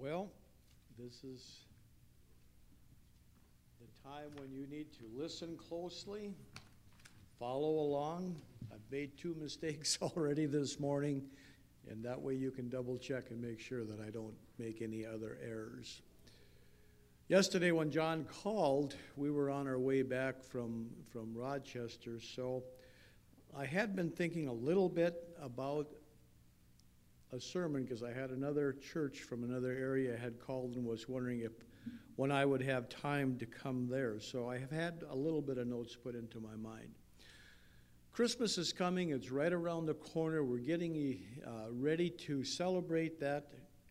Well, this is the time when you need to listen closely, follow along. I've made 2 mistakes already this morning, and that way you can double check and make sure that I don't make any other errors. Yesterday when John called, we were on our way back from Rochester, so I had been thinking a little bit about a sermon because I had another church from another area had called and was wondering if when I would have time to come there. So I have had a little bit of notes put into my mind. Christmas is coming. It's right around the corner. We're getting ready to celebrate that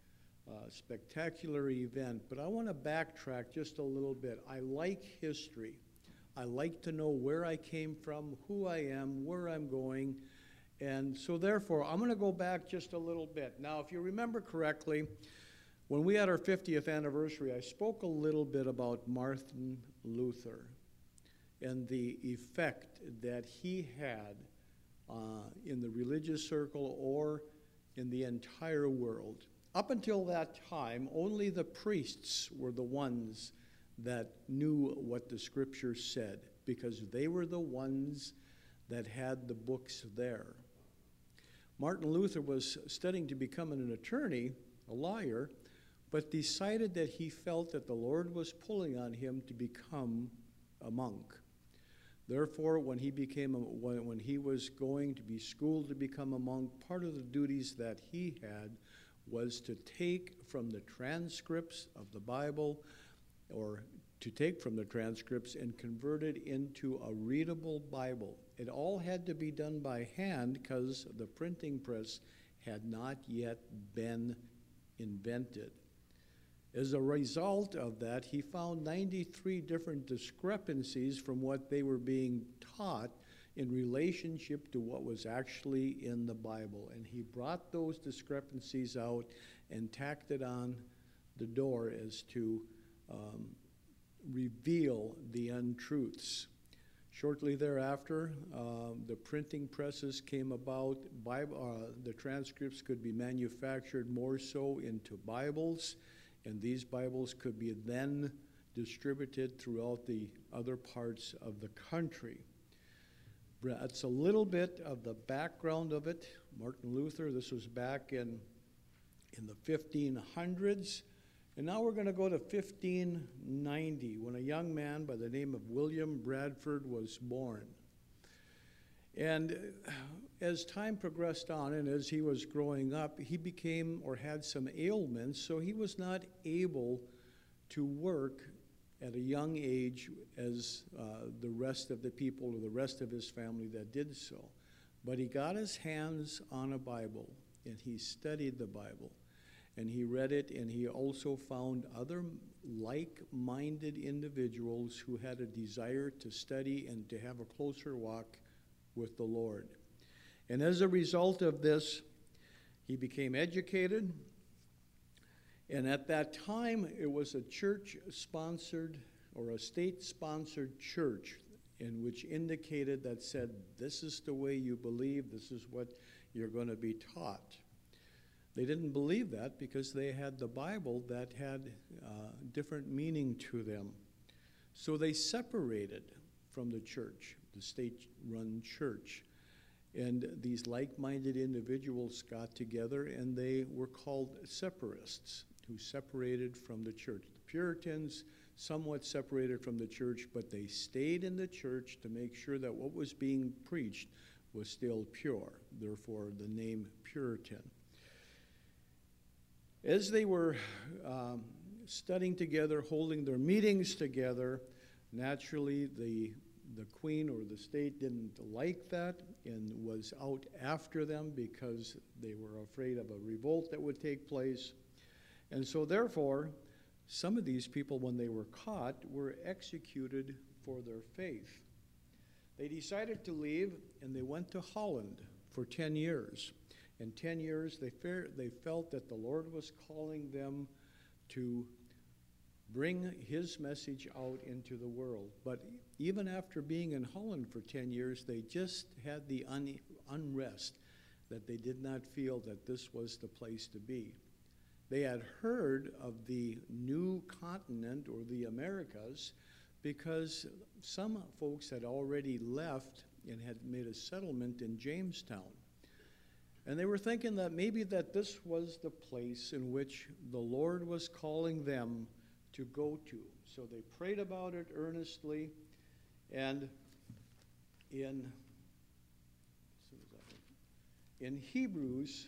spectacular event. But I want to backtrack just a little bit. I like history. I like to know where I came from, who I am, where I'm going. And so therefore, I'm going to go back just a little bit. Now, if you remember correctly, when we had our 50th anniversary, I spoke a little bit about Martin Luther and the effect that he had in the religious circle or in the entire world. Up until that time, only the priests were the ones that knew what the scriptures said because they were the ones that had the books there. Martin Luther was studying to become an attorney, a lawyer, but decided that he felt that the Lord was pulling on him to become a monk. Therefore, when he was going to be schooled to become a monk, part of the duties that he had was to take from the transcripts of the Bible, or to take from the transcripts and convert it into a readable Bible. It all had to be done by hand because the printing press had not yet been invented. As a result of that, he found 93 different discrepancies from what they were being taught in relationship to what was actually in the Bible. And he brought those discrepancies out and tacked it on the door as to reveal the untruths. Shortly thereafter, the printing presses came about. The transcripts could be manufactured more so into Bibles, and these Bibles could be then distributed throughout the other parts of the country. That's a little bit of the background of it. Martin Luther, this was back in the 1500s. And now we're going to go to 1590, when a young man by the name of William Bradford was born. And as time progressed on and as he was growing up, he became or had some ailments, so he was not able to work at a young age as the rest of the people or the rest of his family that did so. But he got his hands on a Bible, and he studied the Bible. And he read it, and he also found other like-minded individuals who had a desire to study and to have a closer walk with the Lord. And as a result of this, he became educated. And at that time, it was a church-sponsored or a state-sponsored church in which indicated that said, this is the way you believe, this is what you're going to be taught. They didn't believe that because they had the Bible that had different meaning to them. So they separated from the church, the state-run church. And these like-minded individuals got together, and they were called separatists, who separated from the church. The Puritans somewhat separated from the church, but they stayed in the church to make sure that what was being preached was still pure. Therefore, the name Puritan. As they were studying together, holding their meetings together, naturally the queen or the state didn't like that and was out after them because they were afraid of a revolt that would take place. And so therefore, some of these people, when they were caught, were executed for their faith. They decided to leave, and they went to Holland for 10 years. In 10 years, they felt that the Lord was calling them to bring his message out into the world. But even after being in Holland for 10 years, they just had the unrest that they did not feel that this was the place to be. They had heard of the new continent or the Americas because some folks had already left and had made a settlement in Jamestown. And they were thinking that maybe that this was the place in which the Lord was calling them to go to. So they prayed about it earnestly, and in Hebrews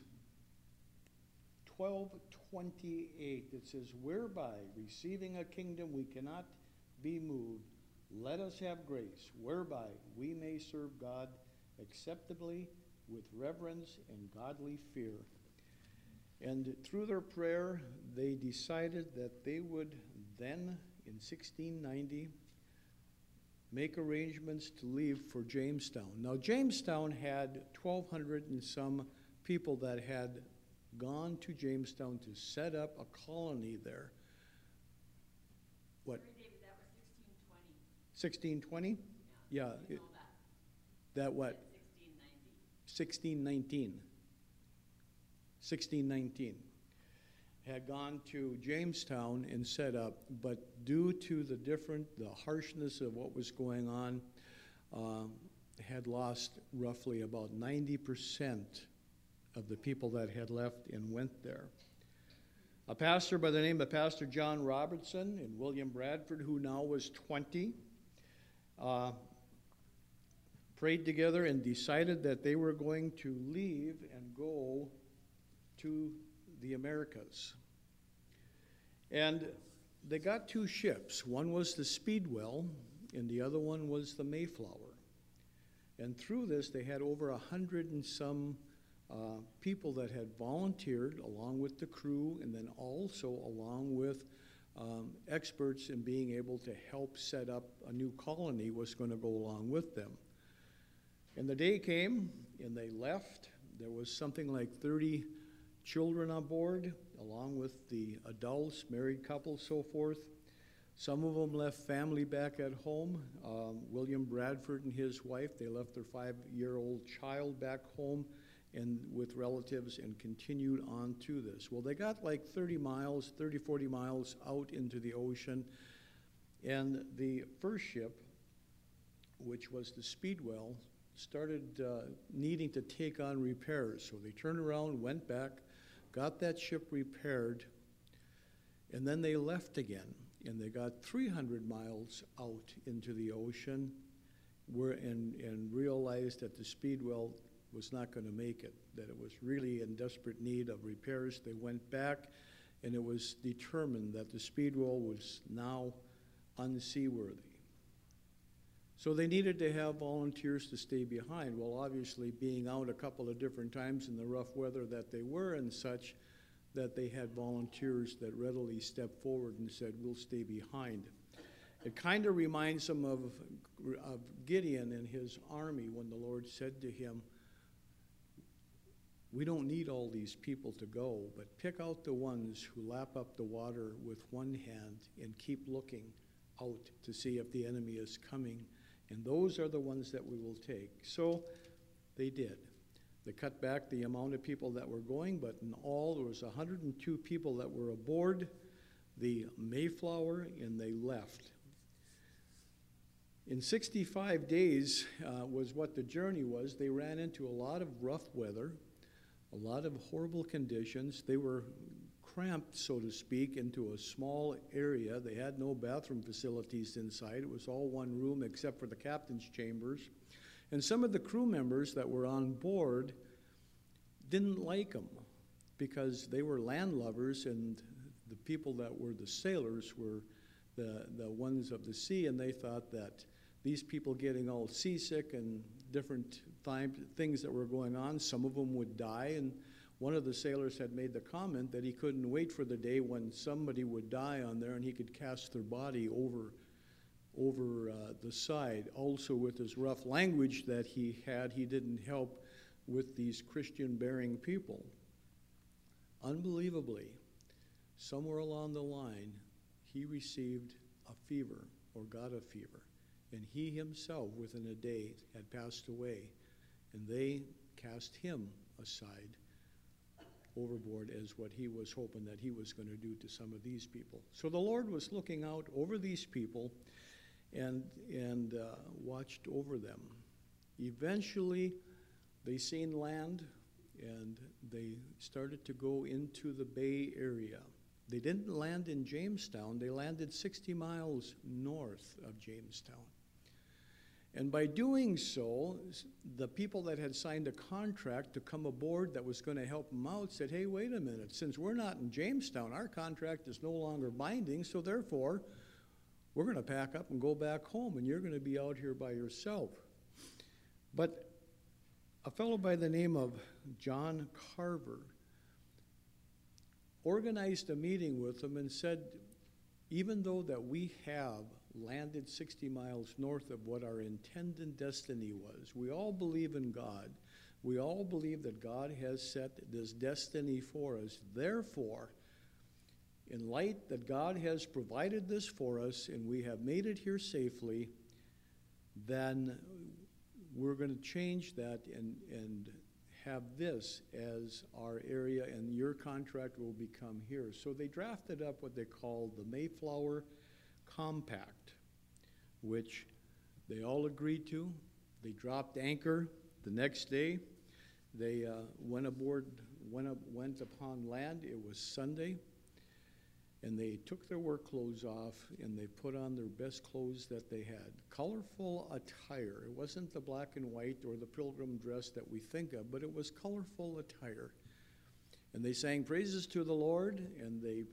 12:28, it says, "Whereby, receiving a kingdom we cannot be moved, let us have grace, whereby we may serve God acceptably with reverence and godly fear." And through their prayer, they decided that they would then, in 1690, make arrangements to leave for Jamestown. Now, Jamestown had 1,200 and some people that had gone to Jamestown to set up a colony there. What? Sorry, David, that was 1620. 1620? Yeah. You know That what? 1690. 1619. Had gone to Jamestown and set up, but due to the harshness of what was going on, had lost roughly about 90% of the people that had left and went there. A pastor by the name of Pastor John Robertson and William Bradford, who now was 20, prayed together and decided that they were going to leave and go to the Americas. And they got two ships. One was the Speedwell, and the other one was the Mayflower. And through this, they had over 100 and some people that had volunteered along with the crew, and then also along with experts in being able to help set up a new colony was going to go along with them. And the day came, and they left. There was something like 30 children on board, along with the adults, married couples, so forth. Some of them left family back at home. William Bradford and his wife, they left their 5-year-old child back home and with relatives and continued on to this. Well, they got like 30, 40 miles out into the ocean, and the first ship, which was the Speedwell, started needing to take on repairs. So they turned around, went back, got that ship repaired, and then they left again. And they got 300 miles out into the ocean and realized that the Speedwell was not going to make it, that it was really in desperate need of repairs. They went back, and it was determined that the Speedwell was now unseaworthy. So they needed to have volunteers to stay behind. Well, obviously, being out a couple of different times in the rough weather that they were and such, that they had volunteers that readily stepped forward and said, "We'll stay behind." It kind of reminds them of Gideon and his army when the Lord said to him, "We don't need all these people to go, but pick out the ones who lap up the water with one hand and keep looking out to see if the enemy is coming. And those are the ones that we will take." So they did. They cut back the amount of people that were going, but in all, there was 102 people that were aboard the Mayflower, and they left. In 65 days was what the journey was. They ran into a lot of rough weather, a lot of horrible conditions. They were cramped, so to speak, into a small area. They had no bathroom facilities inside. It was all one room except for the captain's chambers. And some of the crew members that were on board didn't like them because they were landlubbers, and the people that were the sailors were the ones of the sea, and they thought that these people getting all seasick and different things that were going on, some of them would die. And one of the sailors had made the comment that he couldn't wait for the day when somebody would die on there and he could cast their body over the side. Also, with his rough language that he had, he didn't help with these Christian-bearing people. Unbelievably, somewhere along the line, he received a fever or got a fever, and he himself, within a day, had passed away, and they cast him aside overboard as what he was hoping that he was going to do to some of these people. So the Lord was looking out over these people and watched over them. Eventually, they seen land, and they started to go into the Bay Area. They didn't land in Jamestown. They landed 60 miles north of Jamestown. And by doing so, the people that had signed a contract to come aboard that was going to help them out said, hey, wait a minute, since we're not in Jamestown, our contract is no longer binding, so therefore, we're going to pack up and go back home, and you're going to be out here by yourself. But a fellow by the name of John Carver organized a meeting with them and said, even though that we have landed 60 miles north of what our intended destiny was, we all believe in God. We all believe that God has set this destiny for us. Therefore, in light that God has provided this for us and we have made it here safely, then we're going to change that and have this as our area, and your contract will become here. So they drafted up what they called the Mayflower Compact, which they all agreed to. They dropped anchor the next day. They went upon land. It was Sunday. And they took their work clothes off, and they put on their best clothes that they had. Colorful attire. It wasn't the black and white or the pilgrim dress that we think of, but it was colorful attire. And they sang praises to the Lord, and they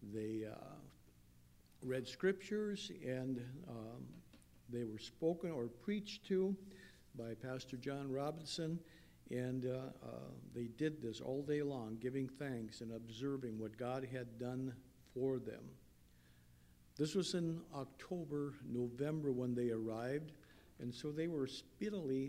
read scriptures, and they were spoken or preached to by Pastor John Robinson. And they did this all day long, giving thanks and observing what God had done for them. This was in October, November when they arrived, and so they were speedily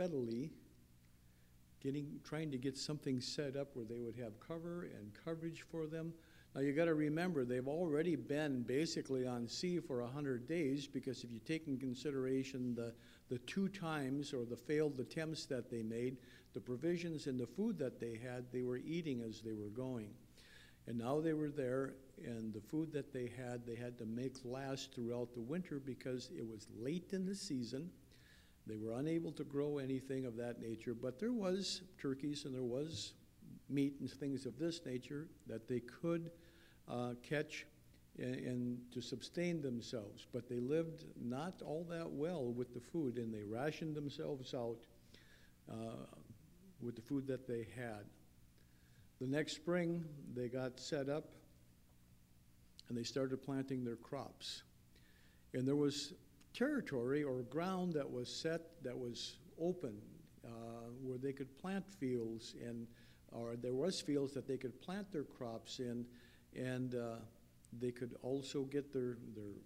trying to get something set up where they would have cover and coverage for them. Now you got to remember, they've already been basically on sea for 100 days, because if you take in consideration the 2 times or the failed attempts that they made, the provisions and the food that they had, they were eating as they were going. And now they were there, and the food that they had to make last throughout the winter because it was late in the season. They were unable to grow anything of that nature, but there was turkeys and there was meat and things of this nature that they could catch and to sustain themselves. But they lived not all that well with the food, and they rationed themselves out with the food that they had. The next spring, they got set up, and they started planting their crops. And there was territory or ground that was set, that was open, where they could plant fields, or there was fields that they could plant their crops in, and they could also get their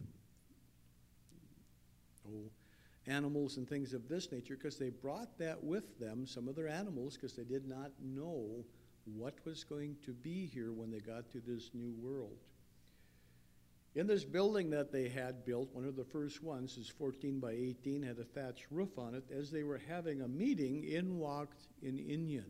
animals and things of this nature, because they brought that with them, some of their animals, because they did not know what was going to be here when they got to this new world. In this building that they had built, one of the first ones is 14 by 18, had a thatched roof on it. As they were having a meeting, in walked an Indian.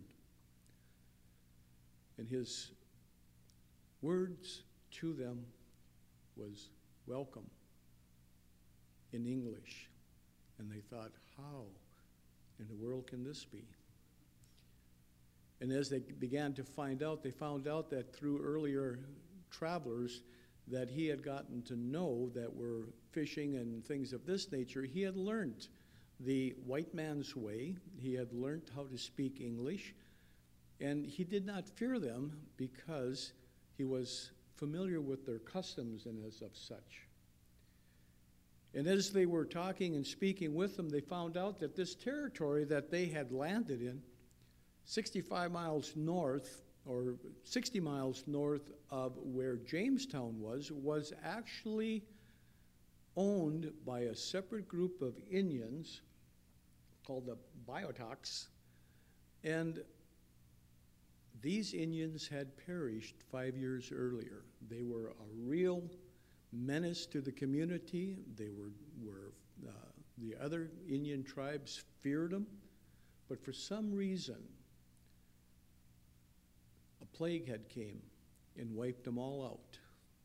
And his words to them was welcome in English. And they thought, how in the world can this be? And as they began to find out, they found out that through earlier travelers that he had gotten to know that were fishing and things of this nature, he had learned the white man's way. He had learned how to speak English. And he did not fear them because he was familiar with their customs and as of such. And as they were talking and speaking with them, they found out that this territory that they had landed in, 65 miles north, or 60 miles north of where Jamestown was actually owned by a separate group of Indians called the Biotox. And these Indians had perished 5 years earlier. They were a real menace to the community. They were the other Indian tribes feared them, but for some reason, a plague had came and wiped them all out.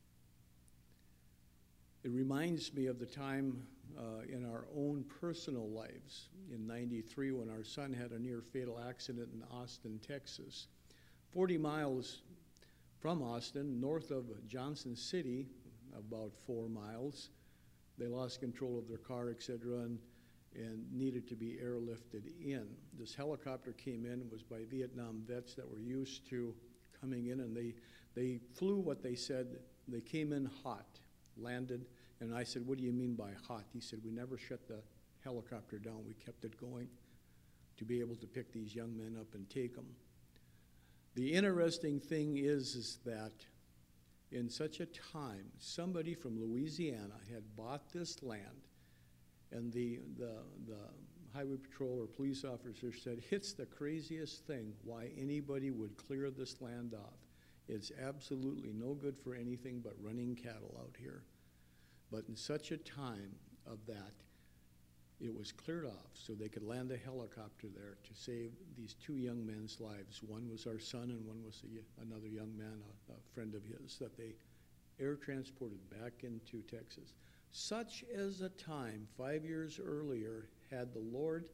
It reminds me of the time in our own personal lives in '93 when our son had a near fatal accident in Austin, Texas. 40 miles from Austin, north of Johnson City, about 4 miles, they lost control of their car, etc., and needed to be airlifted in. This helicopter came in. It was by Vietnam vets that were used to coming in, and they flew what they said. They came in hot, landed, and I said, "What do you mean by hot?" He said, "We never shut the helicopter down. We kept it going to be able to pick these young men up and take them." The interesting thing is that in such a time, somebody from Louisiana had bought this land, and the highway patrol or police officer said, "It's the craziest thing why anybody would clear this land off. It's absolutely no good for anything but running cattle out here." But in such a time of that, it was cleared off so they could land a helicopter there to save these 2 young men's lives. One was our son and one was another young man, a friend of his, that they air transported back into Texas. Such as a time 5 years earlier had the Lord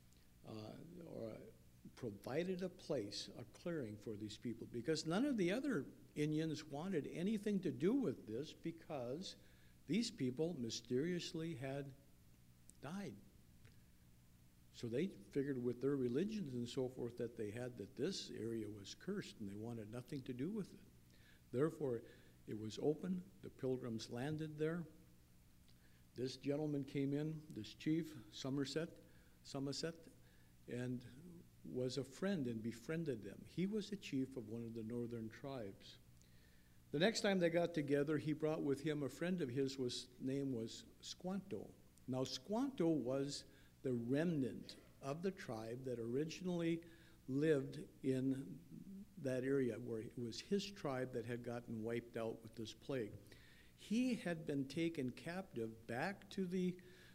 provided a place, a clearing for these people, because none of the other Indians wanted anything to do with this because these people mysteriously had died. So they figured with their religions and so forth that they had that this area was cursed and they wanted nothing to do with it. Therefore, it was open. The Pilgrims landed there. This gentleman came in, this chief, Somerset, and was a friend and befriended them. He was the chief of one of the northern tribes. The next time they got together, he brought with him a friend of his whose name was Squanto. Now, Squanto was the remnant of the tribe that originally lived in that area, where it was his tribe that had gotten wiped out with this plague. He had been taken captive back to the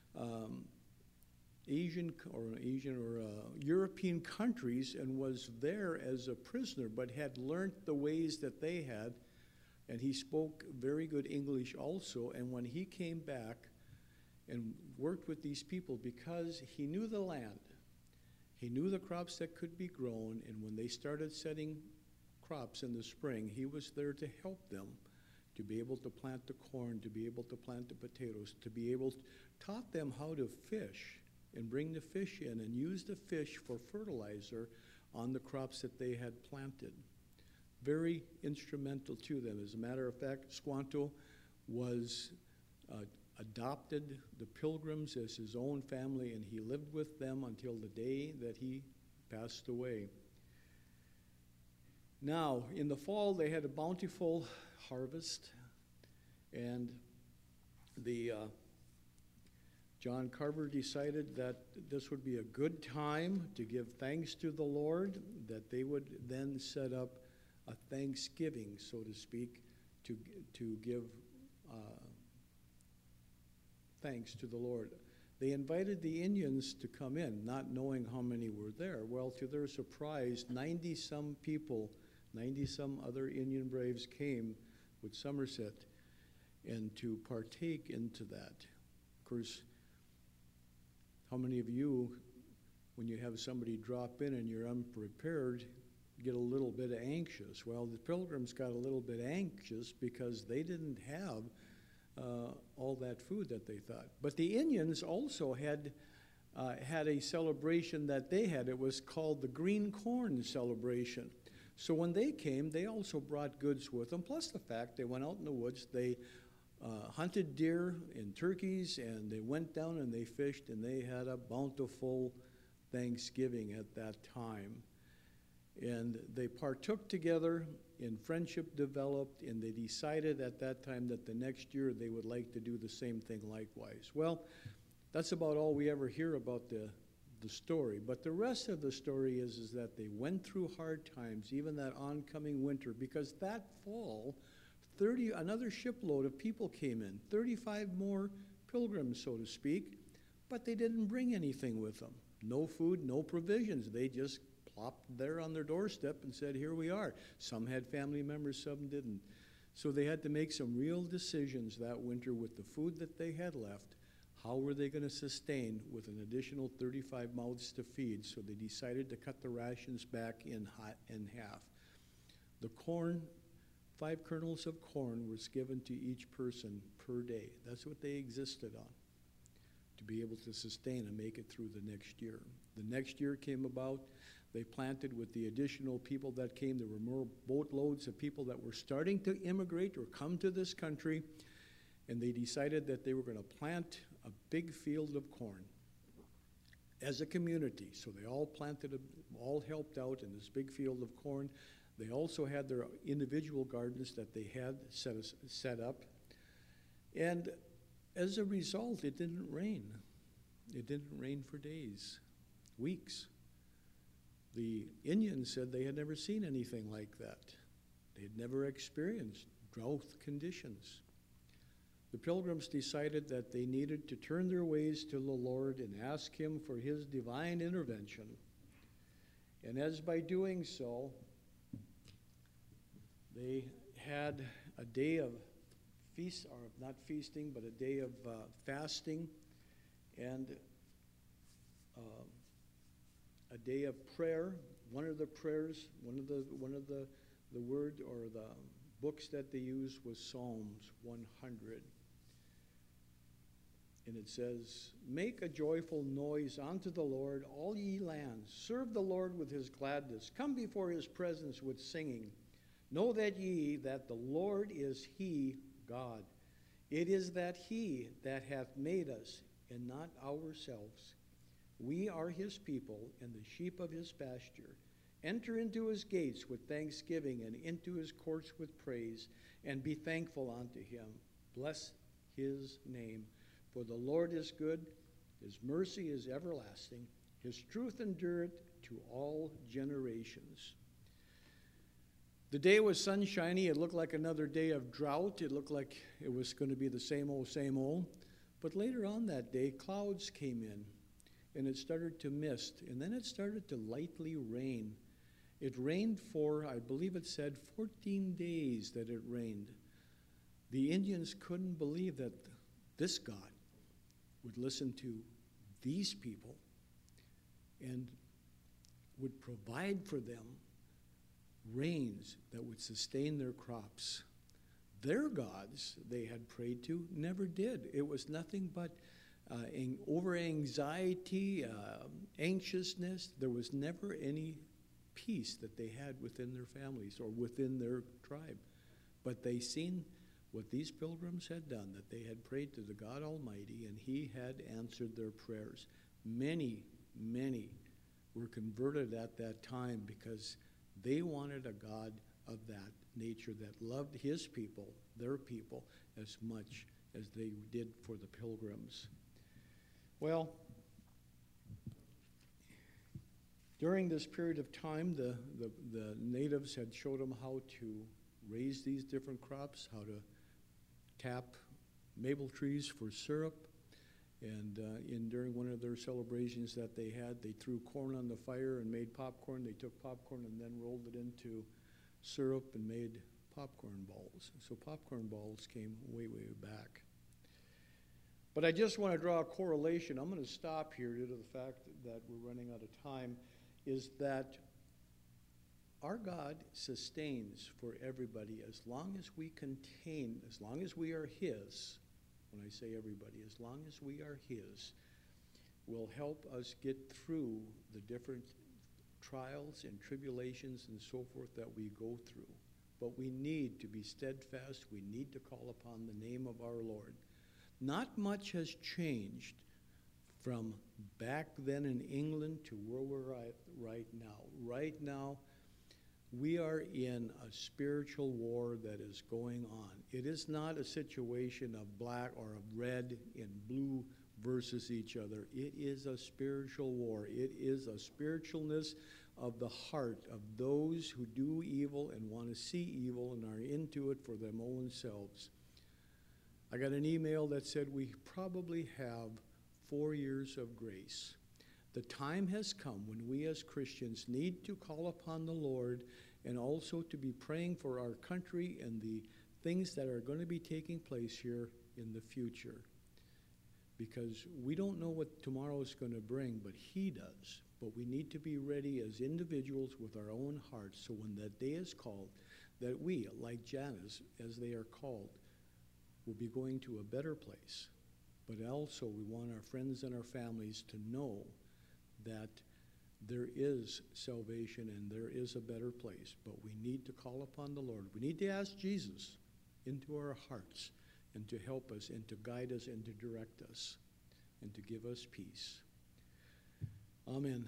Asian or European countries and was there as a prisoner, but had learned the ways that they had, and he spoke very good English also. And when he came back and worked with these people, because he knew the land, he knew the crops that could be grown, and when they started setting crops in the spring, he was there to help them to be able to plant the corn, to be able to plant the potatoes, to be able to taught them how to fish and bring the fish in and use the fish for fertilizer on the crops that they had planted. Very instrumental to them. As a matter of fact, Squanto was adopted the Pilgrims as his own family, and he lived with them until the day that he passed away. Now, in the fall, they had a bountiful harvest, and John Carver decided that this would be a good time to give thanks to the Lord, that they would then set up a Thanksgiving, so to speak, to give thanks to the Lord. They invited the Indians to come in, not knowing how many were there. Well, to their surprise, 90-some people, 90-some other Indian braves came with Somerset and to partake into that. Of course, how many of you, when you have somebody drop in and you're unprepared, get a little bit anxious? Well, the Pilgrims got a little bit anxious because they didn't have all that food that they thought. But the Indians also had a celebration that they had. It was called the Green Corn Celebration. So when they came, they also brought goods with them, plus the fact they went out in the woods, they hunted deer and turkeys, and they went down and they fished, and they had a bountiful Thanksgiving at that time. And they partook together, and friendship developed, and they decided at that time that the next year they would like to do the same thing likewise. Well, that's about all we ever hear about the story. But the rest of the story is that they went through hard times, even that oncoming winter, because that fall, another shipload of people came in, 35 more pilgrims, so to speak, but they didn't bring anything with them. No food, no provisions. They just plopped there on their doorstep and said, here we are. Some had family members, some didn't. So they had to make some real decisions that winter with the food that they had left. How were they going to sustain with an additional 35 mouths to feed? So they decided to cut the rations back in half. The corn, 5 kernels of corn was given to each person per day. That's what they existed on, to be able to sustain and make it through the next year. The next year came about. They planted with the additional people that came. There were more boatloads of people that were starting to immigrate or come to this country, and they decided that they were going to plant a big field of corn as a community. So they all planted, all helped out in this big field of corn. They also had their individual gardens that they had set up. And as a result, it didn't rain. It didn't rain for days, weeks. The Indians said they had never seen anything like that. They had never experienced drought conditions. The Pilgrims decided that they needed to turn their ways to the Lord and ask Him for His divine intervention. And as by doing so, they had a day of feast, or not feasting, but a day of fasting, and a day of prayer. One of the prayers, one of the word or the books that they used was Psalms 100. And it says, "Make a joyful noise unto the Lord, all ye lands. Serve the Lord with His gladness. Come before His presence with singing. Know that ye, that the Lord is He, God. It is that He that hath made us, and not ourselves. We are His people, and the sheep of His pasture. Enter into His gates with thanksgiving, and into His courts with praise, and be thankful unto Him. Bless His name. For the Lord is good, His mercy is everlasting, His truth endureth to all generations." The day was sunshiny. It looked like another day of drought. It looked like it was going to be the same old, same old. But later on that day, clouds came in, and it started to mist, and then it started to lightly rain. It rained for, I believe it said, 14 days that it rained. The Indians couldn't believe that this God would listen to these people and would provide for them rains that would sustain their crops. Their gods they had prayed to never did. It was nothing but over anxiety, anxiousness. There was never any peace that they had within their families or within their tribe. But they seen what these pilgrims had done, that they had prayed to the God Almighty, and He had answered their prayers. Many, many were converted at that time because they wanted a God of that nature that loved His people, their people, as much as they did for the pilgrims. Well, during this period of time, the natives had showed them how to raise these different crops, how to tap maple trees for syrup. And during one of their celebrations that they had, they threw corn on the fire and made popcorn. They took popcorn and then rolled it into syrup and made popcorn balls. So popcorn balls came way, way back. But I just want to draw a correlation. I'm going to stop here due to the fact that we're running out of time, is that our God sustains for everybody as long as we contain, as long as we are His. When I say everybody, as long as we are His, will help us get through the different trials and tribulations and so forth that we go through. But we need to be steadfast. We need to call upon the name of our Lord. Not much has changed from back then in England to where we're at right now. Right now, we are in a spiritual war that is going on. It is not a situation of black or of red and blue versus each other. It is a spiritual war. It is a spiritualness of the heart of those who do evil and want to see evil and are into it for their own selves. I got an email that said we probably have 4 years of grace. The time has come when we as Christians need to call upon the Lord and also to be praying for our country and the things that are going to be taking place here in the future. Because we don't know what tomorrow is going to bring, but He does. But we need to be ready as individuals with our own hearts, so when that day is called, that we, like Janus, as they are called, will be going to a better place. But also we want our friends and our families to know that there is salvation and there is a better place. But we need to call upon the Lord. We need to ask Jesus into our hearts and to help us and to guide us and to direct us and to give us peace. Amen.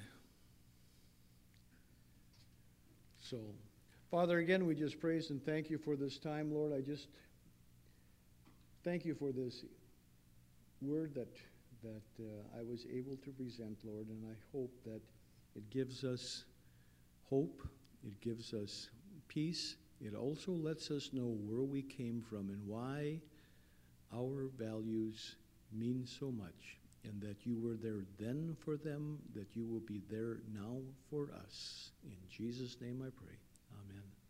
So, Father, again, we just praise and thank you for this time, Lord. I just thank you for this word that I was able to present, Lord, and I hope that it gives us hope, it gives us peace. It also lets us know where we came from and why our values mean so much, and that you were there then for them, that you will be there now for us. In Jesus' name I pray. Amen.